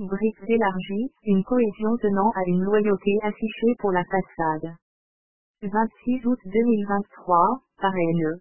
briques élargies, une cohésion tenant à une loyauté affichée pour la façade. 26 août 2023, par NE.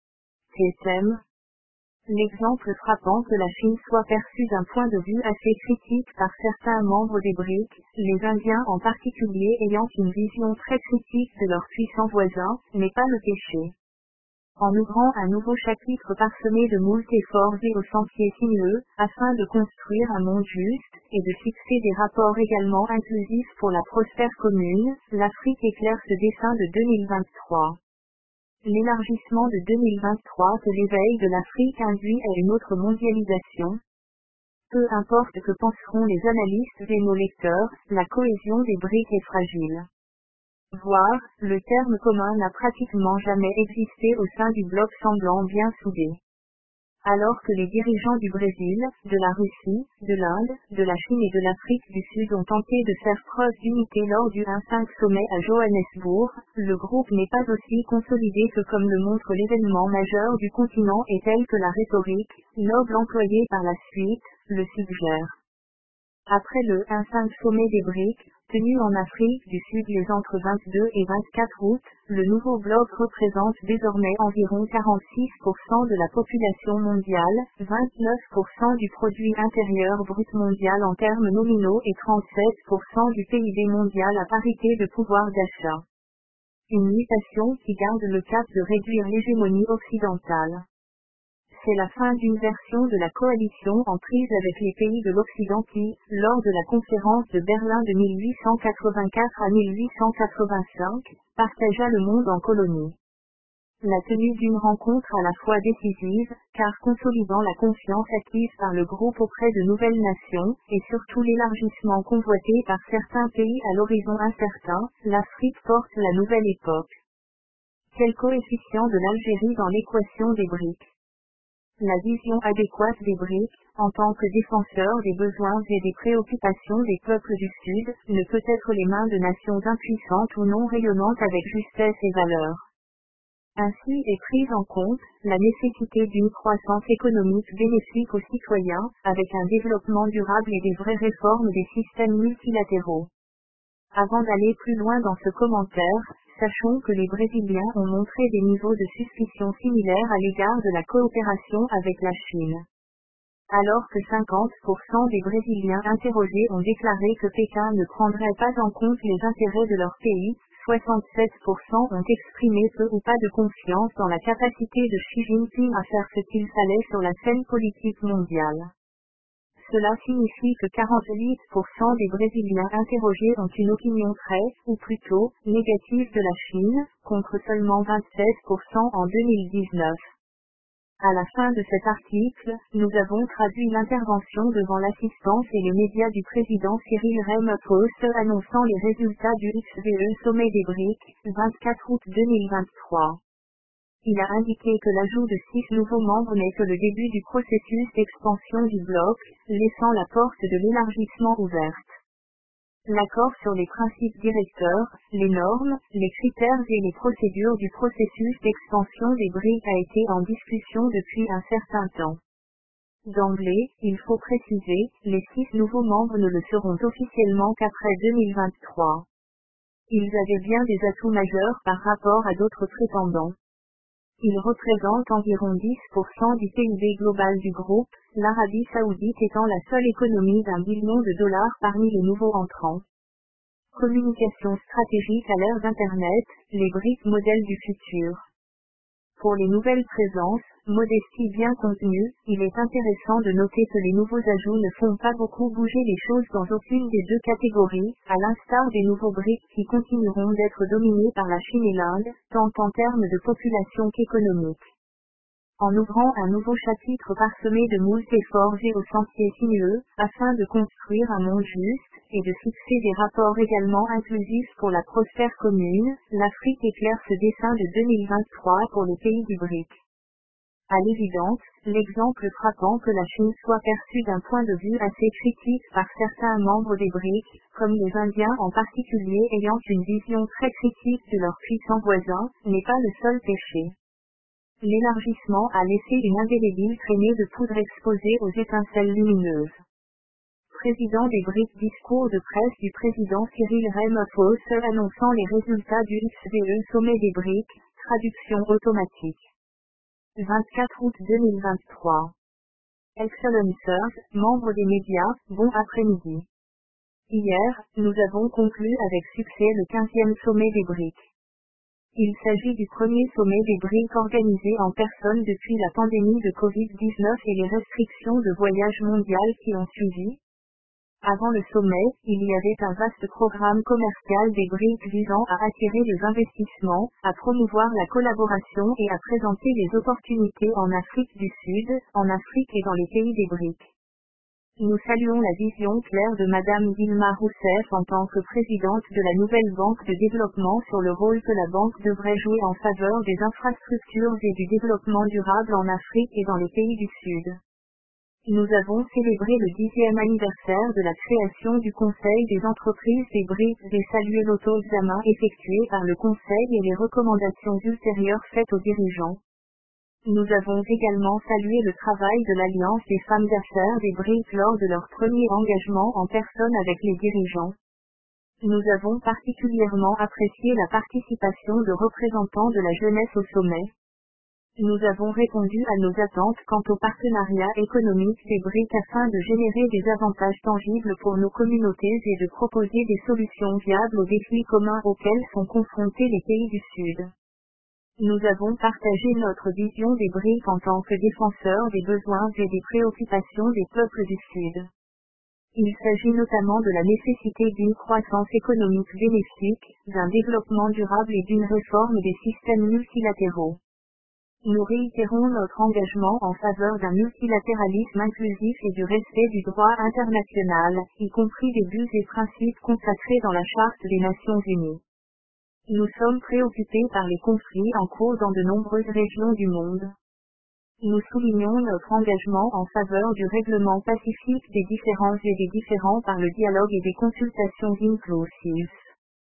TSM. L'exemple frappant que la Chine soit perçue d'un point de vue assez critique par certains membres des BRICS, les Indiens en particulier ayant une vision très critique de leurs puissants voisins, n'est pas le péché. En ouvrant un nouveau chapitre parsemé de moult efforts et aux sentiers sinueux, afin de construire un monde juste, et de fixer des rapports également inclusifs pour la prospère commune, l'Afrique éclaire ce dessein de 2023. L'élargissement de 2023 que l'éveil de l'Afrique induit à une autre mondialisation. Peu importe que penseront les analystes et nos lecteurs, la cohésion des briques est fragile. Voire, le terme commun n'a pratiquement jamais existé au sein du bloc semblant bien soudé. Alors que les dirigeants du Brésil, de la Russie, de l'Inde, de la Chine et de l'Afrique du Sud ont tenté de faire preuve d'unité lors du 1-5 sommet à Johannesburg, le groupe n'est pas aussi consolidé que comme le montre l'événement majeur du continent et tel que la rhétorique, noble employée par la suite, le suggère. Après le 1-5 sommet des BRICS, tenu en Afrique du Sud les entre 22 et 24 août, le nouveau bloc représente désormais environ 46% de la population mondiale, 29% du produit intérieur brut mondial en termes nominaux et 37% du PIB mondial à parité de pouvoir d'achat. Une mutation qui garde le cap de réduire l'hégémonie occidentale. C'est la fin d'une version de la coalition en prise avec les pays de l'Occident qui, lors de la conférence de Berlin de 1884 à 1885, partagea le monde en colonies. La tenue d'une rencontre à la fois décisive, car consolidant la confiance acquise par le groupe auprès de nouvelles nations, et surtout l'élargissement convoité par certains pays à l'horizon incertain, l'Afrique porte la nouvelle époque. Quel coefficient de l'Algérie dans l'équation des BRICS? La vision adéquate des BRICS, en tant que défenseur des besoins et des préoccupations des peuples du Sud, ne peut être les mains de nations impuissantes ou non rayonnantes avec justesse et valeur. Ainsi est prise en compte la nécessité d'une croissance économique bénéfique aux citoyens, avec un développement durable et des vraies réformes des systèmes multilatéraux. Avant d'aller plus loin dans ce commentaire, sachons que les Brésiliens ont montré des niveaux de suspicion similaires à l'égard de la coopération avec la Chine. Alors que 50% des Brésiliens interrogés ont déclaré que Pékin ne prendrait pas en compte les intérêts de leur pays, 67% ont exprimé peu ou pas de confiance dans la capacité de Xi Jinping à faire ce qu'il fallait sur la scène politique mondiale. Cela signifie que 48% des Brésiliens interrogés ont une opinion très, ou plutôt, négative de la Chine, contre seulement 27% en 2019. À la fin de cet article, nous avons traduit l'intervention devant l'assistance et les médias du président Cyril Ramaphosa annonçant les résultats du XVE sommet des BRICS, 24 août 2023. Il a indiqué que l'ajout de 6 nouveaux membres n'est que le début du processus d'expansion du bloc, laissant la porte de l'élargissement ouverte. L'accord sur les principes directeurs, les normes, les critères et les procédures du processus d'expansion des BRICS a été en discussion depuis un certain temps. D'emblée, il faut préciser, les 6 nouveaux membres ne le seront officiellement qu'après 2023. Ils avaient bien des atouts majeurs par rapport à d'autres prétendants. Ils représentent environ 10% du PIB global du groupe, l'Arabie Saoudite étant la seule économie d'1 billion de dollars parmi les nouveaux entrants. Communication stratégique à l'ère d'Internet, les BRICS modèles du futur. Pour les nouvelles présences, modestie bien contenue, il est intéressant de noter que les nouveaux ajouts ne font pas beaucoup bouger les choses dans aucune des deux catégories, à l'instar des nouveaux BRICS qui continueront d'être dominés par la Chine et l'Inde, tant en termes de population qu'économique. En ouvrant un nouveau chapitre parsemé de moult efforts et aux sentiers sinueux, afin de construire un monde juste, et de fixer des rapports également inclusifs pour la prospère commune, l'Afrique éclaire ce dessein de 2023 pour les pays du BRIC. À l'évidence, l'exemple frappant que la Chine soit perçue d'un point de vue assez critique par certains membres des BRIC, comme les Indiens en particulier ayant une vision très critique de leurs puissants voisins, n'est pas le seul péché. L'élargissement a laissé une indélébile traînée de poudre exposée aux étincelles lumineuses. président des BRICS. Discours de presse du président Cyril Ramaphosa annonçant les résultats du XVe sommet des BRICS, traduction automatique. 24 août 2023. Excellencers, membres des médias, bon après-midi. Hier, nous avons conclu avec succès le 15e sommet des BRICS. Il s'agit du premier sommet des BRICS organisé en personne depuis la pandémie de Covid-19 et les restrictions de voyage mondiales qui ont suivi. Avant le sommet, il y avait un vaste programme commercial des BRICS visant à attirer les investissements, à promouvoir la collaboration et à présenter les opportunités en Afrique du Sud, en Afrique et dans les pays des BRICS. Nous saluons la vision claire de Madame Dilma Rousseff en tant que présidente de la nouvelle Banque de développement sur le rôle que la banque devrait jouer en faveur des infrastructures et du développement durable en Afrique et dans les pays du Sud. Nous avons célébré le 10e anniversaire de la création du Conseil des entreprises des BRICS et salué l'auto-examen effectué par le Conseil et les recommandations ultérieures faites aux dirigeants. Nous avons également salué le travail de l'Alliance des femmes d'affaires des BRICS lors de leur premier engagement en personne avec les dirigeants. Nous avons particulièrement apprécié la participation de représentants de la jeunesse au sommet. Nous avons répondu à nos attentes quant au partenariat économique des BRICS afin de générer des avantages tangibles pour nos communautés et de proposer des solutions viables aux défis communs auxquels sont confrontés les pays du Sud. Nous avons partagé notre vision des BRICS en tant que défenseurs des besoins et des préoccupations des peuples du Sud. Il s'agit notamment de la nécessité d'une croissance économique bénéfique, d'un développement durable et d'une réforme des systèmes multilatéraux. Nous réitérons notre engagement en faveur d'un multilatéralisme inclusif et du respect du droit international, y compris des buts et principes consacrés dans la Charte des Nations Unies. Nous sommes préoccupés par les conflits en cours dans de nombreuses régions du monde. Nous soulignons notre engagement en faveur du règlement pacifique des différends et des différends par le dialogue et des consultations inclusives.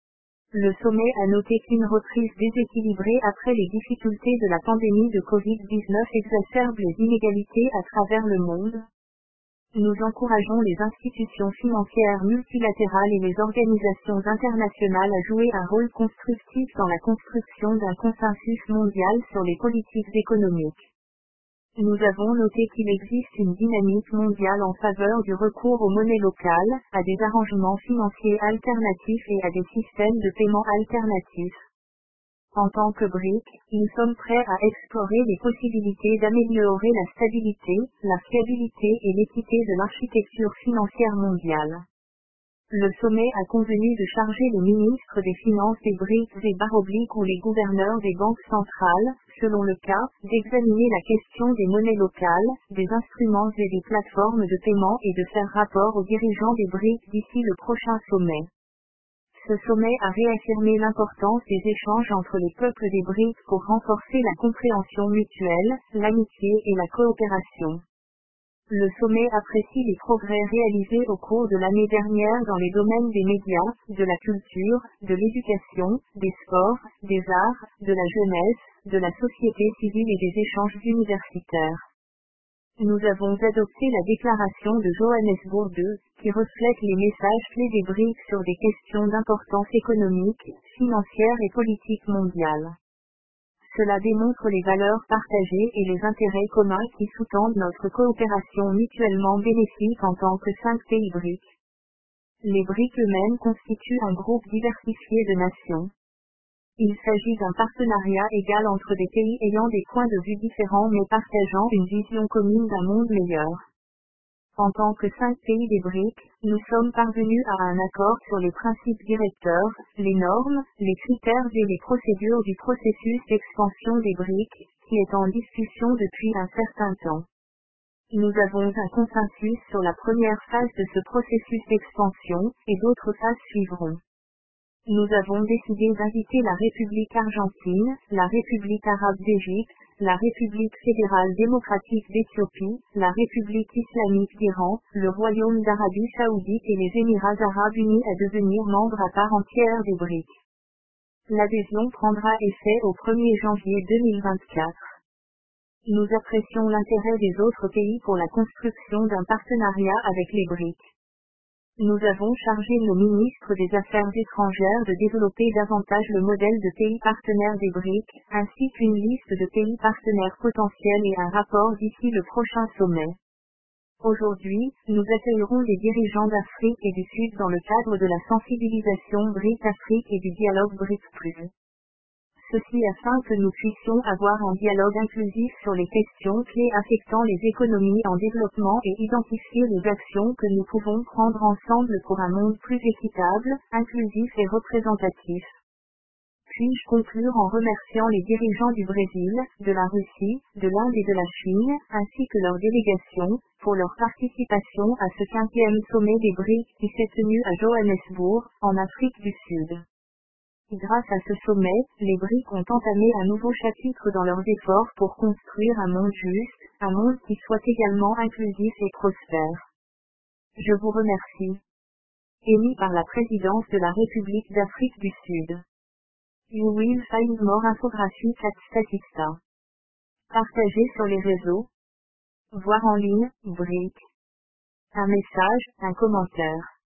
Le sommet a noté qu'une reprise déséquilibrée après les difficultés de la pandémie de Covid-19 exacerbe les inégalités à travers le monde. Nous encourageons les institutions financières multilatérales et les organisations internationales à jouer un rôle constructif dans la construction d'un consensus mondial sur les politiques économiques. Nous avons noté qu'il existe une dynamique mondiale en faveur du recours aux monnaies locales, à des arrangements financiers alternatifs et à des systèmes de paiement alternatifs. En tant que BRICS, nous sommes prêts à explorer les possibilités d'améliorer la stabilité, la fiabilité et l'équité de l'architecture financière mondiale. Le sommet a convenu de charger les ministres des Finances des BRICS et ou les gouverneurs des banques centrales, selon le cas, d'examiner la question des monnaies locales, des instruments et des plateformes de paiement et de faire rapport aux dirigeants des BRICS d'ici le prochain sommet. Ce sommet a réaffirmé l'importance des échanges entre les peuples des BRICS pour renforcer la compréhension mutuelle, l'amitié et la coopération. Le sommet apprécie les progrès réalisés au cours de l'année dernière dans les domaines des médias, de la culture, de l'éducation, des sports, des arts, de la jeunesse, de la société civile et des échanges universitaires. Nous avons adopté la déclaration de Johannesburg II, qui reflète les messages clés des BRICS sur des questions d'importance économique, financière et politique mondiale. Cela démontre les valeurs partagées et les intérêts communs qui sous-tendent notre coopération mutuellement bénéfique en tant que 5 pays BRICS. Les BRICS eux-mêmes constituent un groupe diversifié de nations. Il s'agit d'un partenariat égal entre des pays ayant des points de vue différents mais partageant une vision commune d'un monde meilleur. En tant que 5 pays des BRICS, nous sommes parvenus à un accord sur les principes directeurs, les normes, les critères et les procédures du processus d'expansion des BRICS, qui est en discussion depuis un certain temps. Nous avons un consensus sur la première phase de ce processus d'expansion, et d'autres phases suivront. Nous avons décidé d'inviter la République argentine, la République arabe d'Égypte, la République fédérale démocratique d'Éthiopie, la République islamique d'Iran, le Royaume d'Arabie saoudite et les Émirats arabes unis à devenir membres à part entière des BRICS. L'adhésion prendra effet au 1er janvier 2024. Nous apprécions l'intérêt des autres pays pour la construction d'un partenariat avec les BRICS. Nous avons chargé nos ministres des Affaires étrangères de développer davantage le modèle de pays partenaires des BRIC, ainsi qu'une liste de pays partenaires potentiels et un rapport d'ici le prochain sommet. Aujourd'hui, nous accueillerons les dirigeants d'Afrique et du Sud dans le cadre de la sensibilisation BRIC-Afrique et du dialogue BRIC+. Ceci afin que nous puissions avoir un dialogue inclusif sur les questions clés affectant les économies en développement et identifier les actions que nous pouvons prendre ensemble pour un monde plus équitable, inclusif et représentatif. Puis-je conclure en remerciant les dirigeants du Brésil, de la Russie, de l'Inde et de la Chine, ainsi que leurs délégations, pour leur participation à ce 15e sommet des BRIC qui s'est tenu à Johannesburg, en Afrique du Sud. Grâce à ce sommet, les BRIC ont entamé un nouveau chapitre dans leurs efforts pour construire un monde juste, un monde qui soit également inclusif et prospère. Je vous remercie. Émis par la présidence de la République d'Afrique du Sud. You will find more infographics at Statista. Partagez sur les réseaux. Voir en ligne, BRIC. Un message, un commentaire.